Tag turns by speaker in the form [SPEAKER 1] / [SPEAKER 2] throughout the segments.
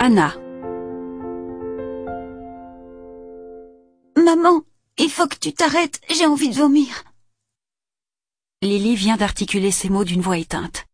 [SPEAKER 1] Anna.
[SPEAKER 2] Maman, il faut que tu t'arrêtes, j'ai envie de vomir.
[SPEAKER 1] Lily vient d'articuler ces mots d'une voix éteinte.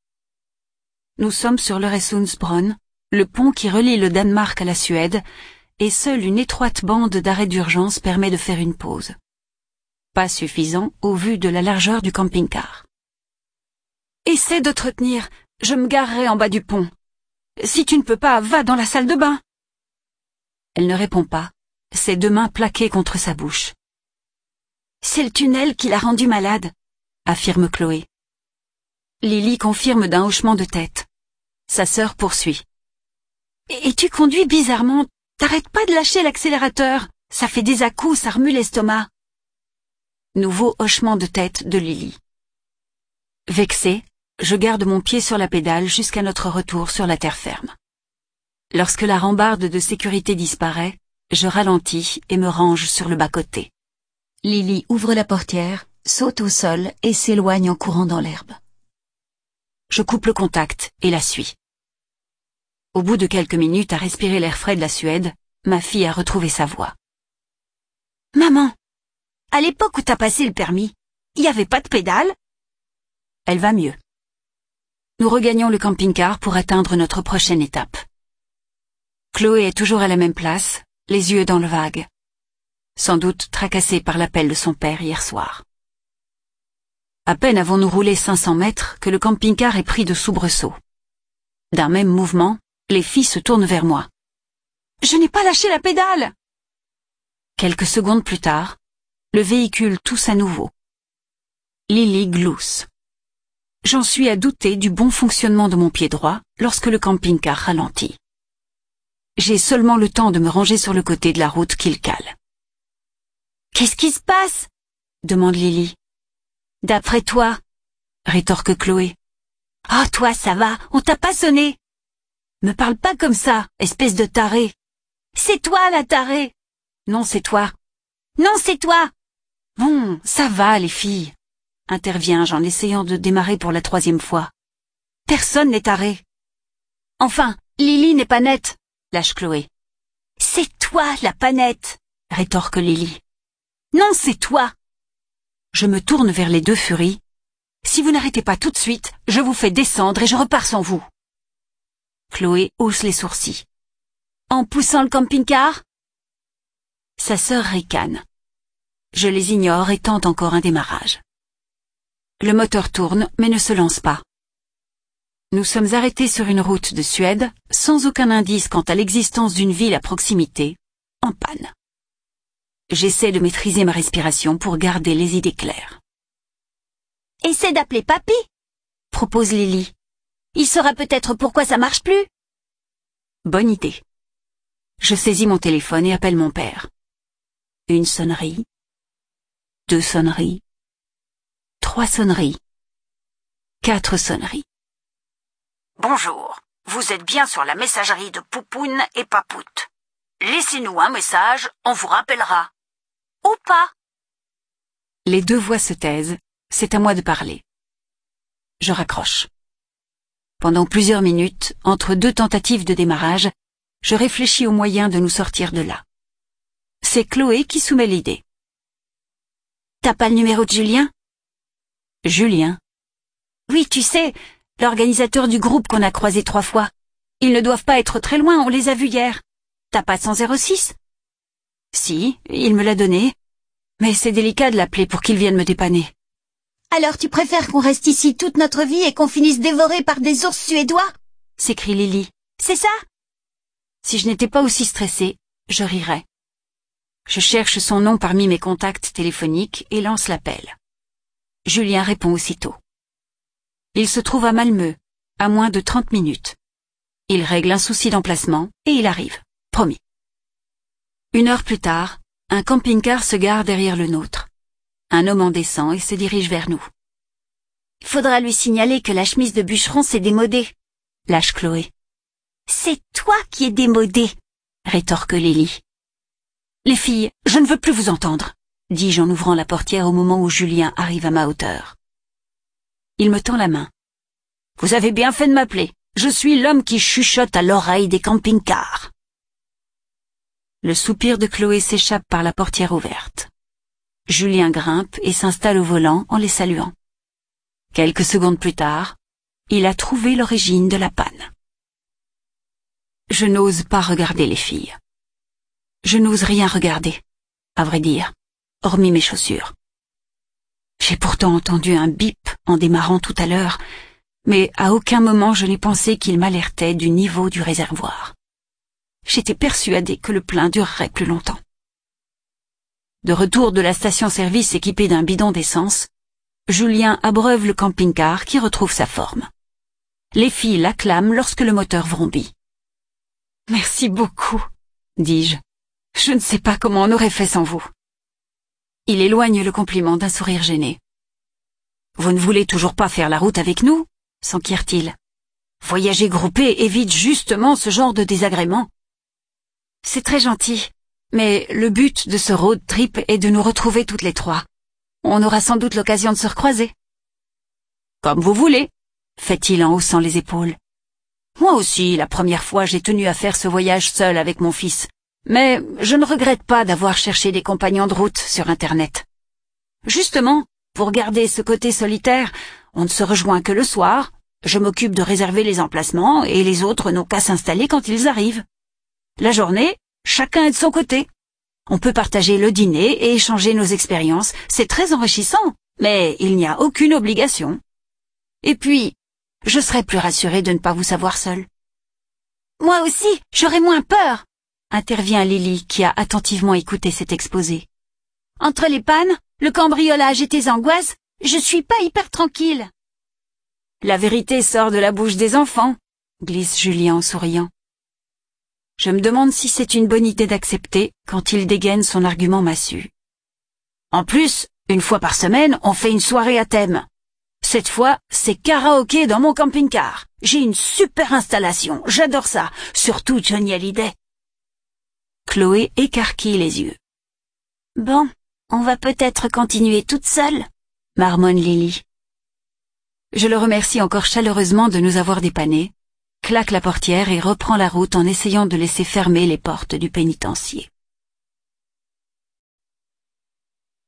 [SPEAKER 1] Nous sommes sur l'Øresundsbron, le pont qui relie le Danemark à la Suède, et seule une étroite bande d'arrêt d'urgence permet de faire une pause. Pas suffisant au vu de la largeur du camping-car. Essaie de te retenir, je me garerai en bas du pont. Si tu ne peux pas, va dans la salle de bain. Elle ne répond pas, ses deux mains plaquées contre sa bouche.
[SPEAKER 2] C'est le tunnel qui l'a rendue malade,
[SPEAKER 1] affirme Chloé. Lily confirme d'un hochement de tête. Sa sœur poursuit. Et tu conduis bizarrement, t'arrêtes pas de lâcher l'accélérateur, ça fait des à-coups, ça remue l'estomac. Nouveau hochement de tête de Lily. Vexée, je garde mon pied sur la pédale jusqu'à notre retour sur la terre ferme. Lorsque la rambarde de sécurité disparaît, je ralentis et me range sur le bas-côté.
[SPEAKER 2] Lily ouvre la portière, saute au sol et s'éloigne en courant dans l'herbe.
[SPEAKER 1] Je coupe le contact et la suis. Au bout de quelques minutes à respirer l'air frais de la Suède, ma fille a retrouvé sa voix.
[SPEAKER 2] Maman, à l'époque où t'as passé le permis, il n'y avait pas de pédale?
[SPEAKER 1] Elle va mieux. Nous regagnons le camping-car pour atteindre notre prochaine étape. Chloé est toujours à la même place, les yeux dans le vague. Sans doute tracassée par l'appel de son père hier soir. À peine avons-nous roulé 500 mètres que le camping-car est pris de soubresauts. D'un même mouvement, les filles se tournent vers moi.
[SPEAKER 2] Je n'ai pas lâché la pédale!
[SPEAKER 1] Quelques secondes plus tard, le véhicule tousse à nouveau. Lily glousse. J'en suis à douter du bon fonctionnement de mon pied droit lorsque le camping-car ralentit. J'ai seulement le temps de me ranger sur le côté de la route qu'il cale.
[SPEAKER 2] Qu'est-ce qui se passe?
[SPEAKER 1] Demande Lily.
[SPEAKER 2] D'après toi,
[SPEAKER 1] rétorque Chloé.
[SPEAKER 2] Oh, toi, ça va, on t'a pas sonné. Me parle pas comme ça, espèce de taré. C'est toi, la tarée.
[SPEAKER 1] Non, c'est toi.
[SPEAKER 2] Non, c'est toi.
[SPEAKER 1] Bon, ça va, les filles, intervient-je en essayant de démarrer pour la 3e fois. Personne n'est taré.
[SPEAKER 2] Enfin, Lily n'est pas nette,
[SPEAKER 1] lâche Chloé.
[SPEAKER 2] C'est toi, la panette,
[SPEAKER 1] rétorque Lily.
[SPEAKER 2] Non, c'est toi.
[SPEAKER 1] Je me tourne vers les deux furies. Si vous n'arrêtez pas tout de suite, je vous fais descendre et je repars sans vous. Chloé hausse les sourcils.
[SPEAKER 2] En poussant le camping-car?
[SPEAKER 1] Sa sœur ricane. Je les ignore et tente encore un démarrage. Le moteur tourne, mais ne se lance pas. Nous sommes arrêtés sur une route de Suède, sans aucun indice quant à l'existence d'une ville à proximité, en panne. J'essaie de maîtriser ma respiration pour garder les idées claires.
[SPEAKER 2] Essaie d'appeler papy, propose Lily. Il saura peut-être pourquoi ça marche plus.
[SPEAKER 1] Bonne idée. Je saisis mon téléphone et appelle mon père. Une sonnerie, 2 sonneries, 3 sonneries, 4 sonneries.
[SPEAKER 3] Bonjour, vous êtes bien sur la messagerie de Poupoune et Papout. Laissez-nous un message, on vous rappellera. Ou pas.
[SPEAKER 1] Les deux voix se taisent, c'est à moi de parler. Je raccroche. Pendant plusieurs minutes, entre 2 tentatives de démarrage, je réfléchis aux moyens de nous sortir de là. C'est Chloé qui soumet l'idée.
[SPEAKER 2] T'as pas le numéro de Julien?
[SPEAKER 1] Julien?
[SPEAKER 2] Oui, tu sais, l'organisateur du groupe qu'on a croisé 3 fois. Ils ne doivent pas être très loin, on les a vus hier. T'as pas son 06?
[SPEAKER 1] Si, il me l'a donné. Mais c'est délicat de l'appeler pour qu'il vienne me dépanner.
[SPEAKER 2] Alors tu préfères qu'on reste ici toute notre vie et qu'on finisse dévorés par des ours suédois?
[SPEAKER 1] S'écrie Lily.
[SPEAKER 2] C'est ça?
[SPEAKER 1] Si je n'étais pas aussi stressée, je rirais. Je cherche son nom parmi mes contacts téléphoniques et lance l'appel. Julien répond aussitôt. Il se trouve à Malmö, à moins de 30 minutes. Il règle un souci d'emplacement et il arrive, promis. 1 heure plus tard, un camping-car se gare derrière le nôtre. Un homme en descend et se dirige vers nous.
[SPEAKER 2] Il faudra lui signaler que la chemise de bûcheron s'est démodée,
[SPEAKER 1] lâche Chloé.
[SPEAKER 2] C'est toi qui es démodée,
[SPEAKER 1] rétorque Lily. Les filles, je ne veux plus vous entendre, dis-je en ouvrant la portière au moment où Julien arrive à ma hauteur. Il me tend la main. Vous avez bien fait de m'appeler.
[SPEAKER 3] Je suis l'homme qui chuchote à l'oreille des camping-cars.
[SPEAKER 1] Le soupir de Chloé s'échappe par la portière ouverte. Julien grimpe et s'installe au volant en les saluant. Quelques secondes plus tard, il a trouvé l'origine de la panne. Je n'ose pas regarder les filles. Je n'ose rien regarder, à vrai dire, hormis mes chaussures. J'ai pourtant entendu un bip en démarrant tout à l'heure, mais à aucun moment je n'ai pensé qu'il m'alertait du niveau du réservoir. J'étais persuadée que le plein durerait plus longtemps. De retour de la station-service équipée d'un bidon d'essence, Julien abreuve le camping-car qui retrouve sa forme. Les filles l'acclament lorsque le moteur vrombit. « Merci beaucoup, dis-je. Je ne sais pas comment on aurait fait sans vous. » Il éloigne le compliment d'un sourire gêné. « Vous ne voulez toujours pas faire la route avec nous ?» s'enquiert-il. « Voyager groupé évite justement ce genre de désagrément. » C'est très gentil, mais le but de ce road trip est de nous retrouver toutes les trois. On aura sans doute l'occasion de se recroiser. « Comme vous voulez, » fait-il en haussant les épaules. « Moi aussi, la première fois, j'ai tenu à faire ce voyage seul avec mon fils, mais je ne regrette pas d'avoir cherché des compagnons de route sur Internet. Justement, pour garder ce côté solitaire, on ne se rejoint que le soir, je m'occupe de réserver les emplacements et les autres n'ont qu'à s'installer quand ils arrivent. La journée, chacun est de son côté. On peut partager le dîner et échanger nos expériences, c'est très enrichissant, mais il n'y a aucune obligation. Et puis, je serais plus rassurée de ne pas vous savoir seul. »«
[SPEAKER 2] Moi aussi, j'aurais moins peur, »
[SPEAKER 1] intervient Lily qui a attentivement écouté cet exposé.
[SPEAKER 2] « Entre les pannes, le cambriolage et tes angoisses, je suis pas hyper tranquille. »«
[SPEAKER 1] La vérité sort de la bouche des enfants, » glisse Julien en souriant. Je me demande si c'est une bonne idée d'accepter quand il dégaine son argument massu.
[SPEAKER 3] « En plus, une fois par semaine, on fait une soirée à thème. Cette fois, c'est karaoké dans mon camping-car. J'ai une super installation, j'adore ça, surtout Johnny Hallyday. »
[SPEAKER 1] Chloé écarquille les yeux.
[SPEAKER 2] « Bon, on va peut-être continuer toute seule, »
[SPEAKER 1] marmonne Lily. Je le remercie encore chaleureusement de nous avoir dépannés, claque la portière et reprend la route en essayant de laisser fermer les portes du pénitencier.